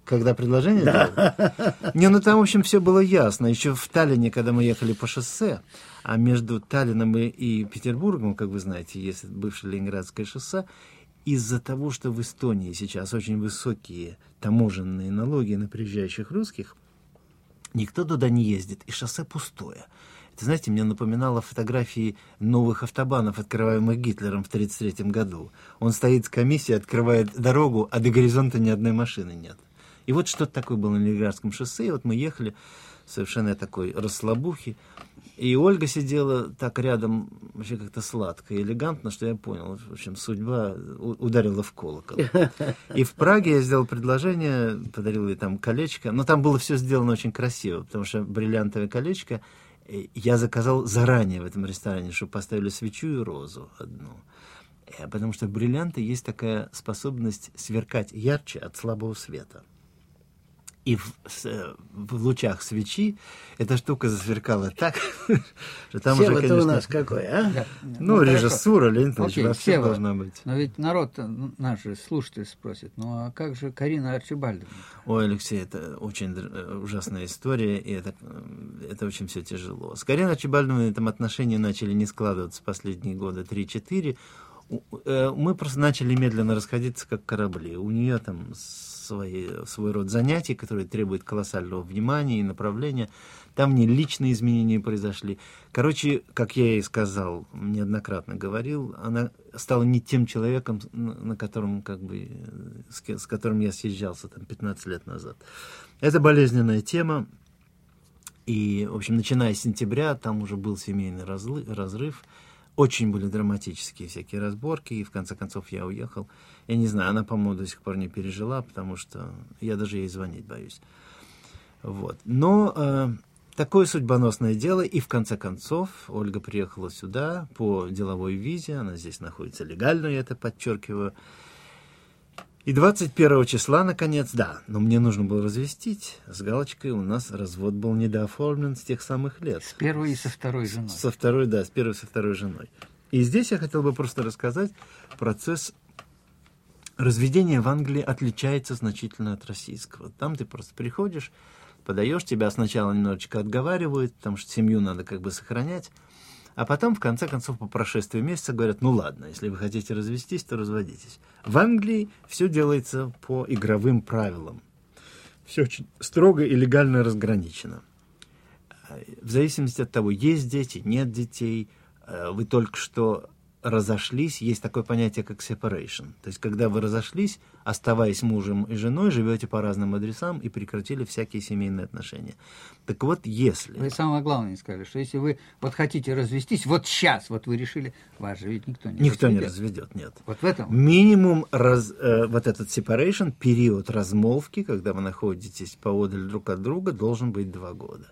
Когда предложение делал? Не, ну там, в общем, все было ясно. Еще в Таллине, когда мы ехали по шоссе, а между Таллином и Петербургом, как вы знаете, есть бывшее Ленинградское шоссе, из-за того, что в Эстонии сейчас очень высокие таможенные налоги на приезжающих русских, никто туда не ездит, и шоссе пустое. Это, знаете, мне напоминало фотографии новых автобанов, открываемых Гитлером в 1933 году. Он стоит с комиссией, открывает дорогу, а до горизонта ни одной машины нет. И вот что-то такое было на Ленинградском шоссе, и вот мы ехали совершенно такой расслабухи, и Ольга сидела так рядом, вообще как-то сладко и элегантно, что я понял, в общем, судьба ударила в колокол. И в Праге я сделал предложение, подарил ей там колечко, но там было все сделано очень красиво, потому что бриллиантовое колечко я заказал заранее в этом ресторане, чтобы поставили свечу и розу одну. Потому что в бриллианты есть такая способность сверкать ярче от слабого света. И в лучах свечи эта штука засверкала так, что там уже, конечно... у нас какой, а? Да. Ну, режиссура, Леонид Ильич, Окей, вообще должна быть. Но ведь народ, наш же слушатель спросит, ну а как же Карина Арчибальдовна? Ой, Алексей, это очень ужасная история, и это очень все тяжело. С Кариной Арчибальдовной там отношения начали не складываться последние года 3-4. Мы просто начали медленно расходиться, как корабли. У нее там свой род занятий, которые требуют колоссального внимания и направления. Там не личные изменения произошли. Короче, как я ей сказал, неоднократно говорил, она стала не тем человеком, на котором, как бы, с которым я съезжался там 15 лет назад. Это болезненная тема. И, в общем, начиная с сентября, там уже был семейный разрыв. Очень были драматические всякие разборки, и в конце концов я уехал. Я не знаю, она, по-моему, до сих пор не пережила, потому что я даже ей звонить боюсь. Вот. Но такое судьбоносное дело, и в конце концов Ольга приехала сюда по деловой визе, она здесь находится легально, я это подчеркиваю. И 21 числа, наконец, да, но мне нужно было развестись. С галочкой у нас развод был недооформлен с тех самых лет. С первой и со второй женой. Со второй, да, с первой и со второй женой. И здесь я хотел бы просто рассказать, процесс разведения в Англии отличается значительно от российского. Там ты просто приходишь, подаешь, тебя сначала немножечко отговаривают, потому что семью надо как бы сохранять, а потом, в конце концов, по прошествии месяца говорят, ну ладно, если вы хотите развестись, то разводитесь. В Англии все делается по игровым правилам. Все очень строго и легально разграничено. В зависимости от того, есть дети, нет детей, вы только что разошлись, есть такое понятие, как separation. То есть, когда вы разошлись, оставаясь мужем и женой, живете по разным адресам и прекратили всякие семейные отношения. Так вот, если... Вы самое главное не сказали, что если вы вот хотите развестись, вот сейчас вот вы решили, вас же ведь никто не разведет, нет. Вот в этом? Минимум вот этот separation, период размолвки, когда вы находитесь поодаль друг от друга, должен быть 2 года.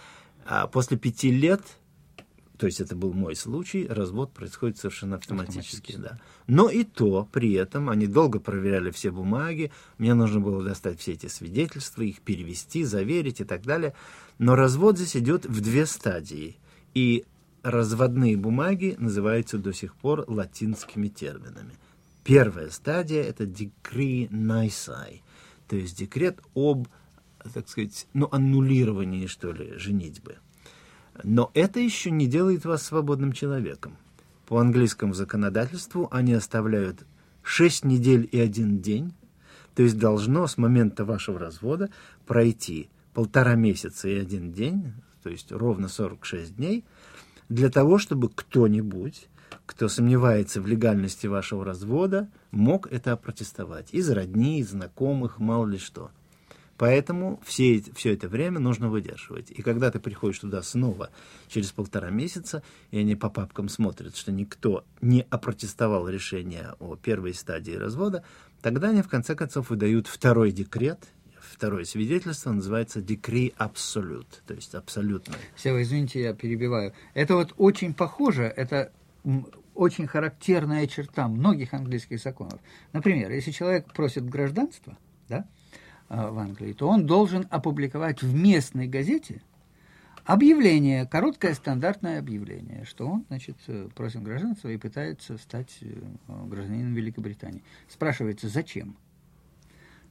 А после 5 лет... То есть это был мой случай, развод происходит совершенно автоматически. Да. Но и то, при этом, они долго проверяли все бумаги, мне нужно было достать все эти свидетельства, их перевести, заверить и так далее. Но развод здесь идет в 2 стадии. И разводные бумаги называются до сих пор латинскими терминами. Первая стадия – это decree nisi, то есть декрет об, так сказать, аннулировании, что ли, женитьбы. Но это еще не делает вас свободным человеком. По английскому законодательству они оставляют 6 недель и 1 день, то есть должно с момента вашего развода пройти 1,5 месяца и 1 день, то есть ровно 46 дней, для того, чтобы кто-нибудь, кто сомневается в легальности вашего развода, мог это опротестовать. Из родни, из знакомых, мало ли что. Поэтому все это время нужно выдерживать. И когда ты приходишь туда снова через 1,5 месяца, и они по папкам смотрят, что никто не опротестовал решение о первой стадии развода, тогда они в конце концов выдают 2-й декрет, 2-е свидетельство, называется decree absolute, то есть абсолютное. Сева, извините, я перебиваю. Это вот очень похоже, это очень характерная черта многих английских законов. Например, если человек просит гражданства, да, в Англии, то он должен опубликовать в местной газете объявление, короткое стандартное объявление, что он, значит, просит гражданства и пытается стать гражданином Великобритании. Спрашивается, зачем?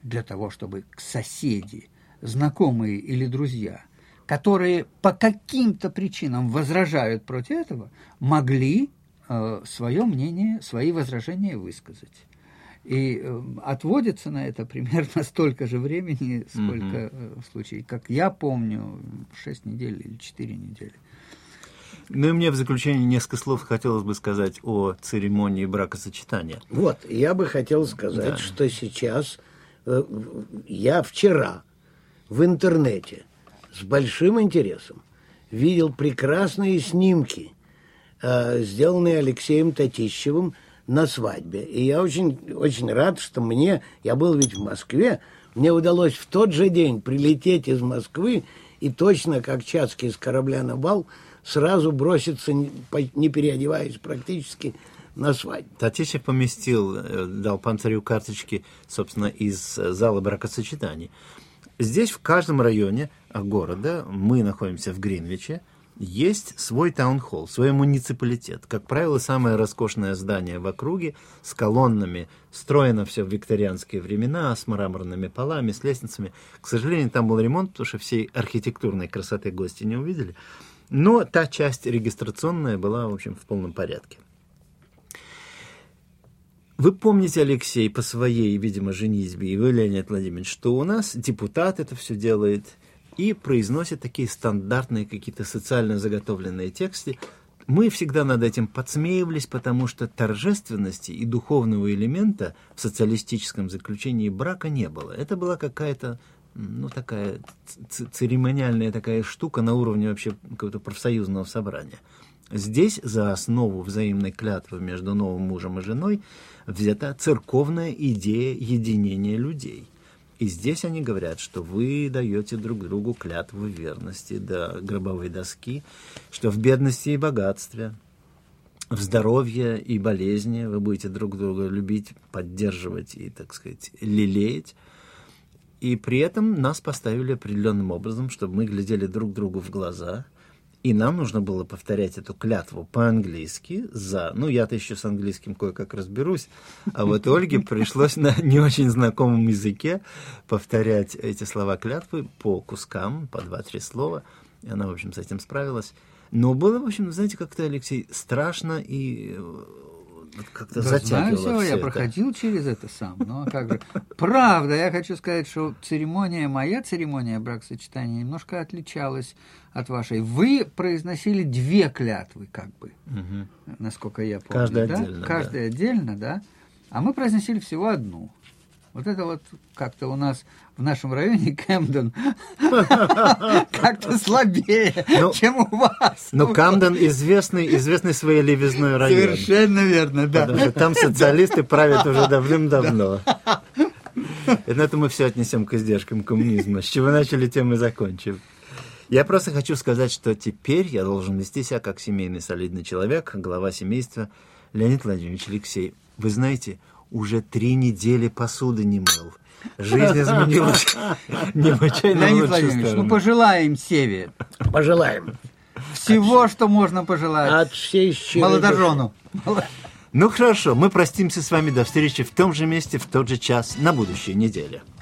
для того, чтобы соседи, знакомые или друзья, которые по каким-то причинам возражают против этого, могли свое мнение, свои возражения высказать. И отводится на это примерно столько же времени, сколько в случае, как я помню, 6 недель или 4 недели. Ну и мне в заключение несколько слов хотелось бы сказать о церемонии бракосочетания. Вот, я бы хотел сказать, что сейчас, я вчера в интернете с большим интересом видел прекрасные снимки, сделанные Алексеем Татищевым на свадьбе. И я очень, очень рад, что я был ведь в Москве, мне удалось в тот же день прилететь из Москвы и точно, как Чацкий с корабля на бал, сразу броситься, не переодеваясь практически, на свадьбу. Татищев дал Панциреву карточки, собственно, из зала бракосочетаний. Здесь в каждом районе города, мы находимся в Гринвиче, есть свой таунхолл, свой муниципалитет. Как правило, самое роскошное здание в округе, с колоннами, строено все в викторианские времена, с мраморными полами, с лестницами. К сожалению, там был ремонт, потому что всей архитектурной красоты гости не увидели. Но та часть регистрационная была, в общем, в полном порядке. Вы помните, Алексей, по своей, видимо, женитьбе, и вы, Леонид Владимирович, что у нас депутат это все делает и произносит такие стандартные какие-то социально заготовленные тексты. Мы всегда над этим подсмеивались, потому что торжественности и духовного элемента в социалистическом заключении брака не было. Это была какая-то, такая церемониальная такая штука на уровне вообще какого-то профсоюзного собрания. Здесь за основу взаимной клятвы между новым мужем и женой взята церковная идея единения людей. И здесь они говорят, что вы даете друг другу клятву верности до гробовой доски, что в бедности и богатстве, в здоровье и болезни вы будете друг друга любить, поддерживать и, так сказать, лелеять. И при этом нас поставили определенным образом, чтобы мы глядели друг другу в глаза, и нам нужно было повторять эту клятву по-английски я-то еще с английским кое-как разберусь, а вот Ольге пришлось на не очень знакомом языке повторять эти слова клятвы по кускам, по 2-3 слова, и она, в общем, с этим справилась. Но было, в общем, знаете, как-то, Алексей, страшно и как-то затягивало знаю, все я это. Проходил через это сам, но как же. Правда, я хочу сказать, что моя церемония бракосочетания немножко отличалась от вашей. Вы произносили 2 клятвы, как бы, насколько я помню. Каждая отдельно, да. А мы произносили всего 1. Вот это вот как-то у нас в нашем районе Кэмден как-то слабее, чем у вас. Но Камден известный своей левизной район. Совершенно верно, да. Потому что там социалисты правят уже давным-давно. И на это мы все отнесем к издержкам коммунизма. С чего начали, тем и закончим. Я просто хочу сказать, что теперь я должен вести себя как семейный солидный человек, глава семейства. Леонид Владимирович, Алексей, вы знаете, уже 3 недели посуды не мыл. Жизнь изменилась необычайно в Леонид лучшую Владимирович, сторону. пожелаем Севе Пожелаем. всего, что можно пожелать От всей щирой молодожену. Ну хорошо, мы простимся с вами до встречи в том же месте, в тот же час на будущей неделе.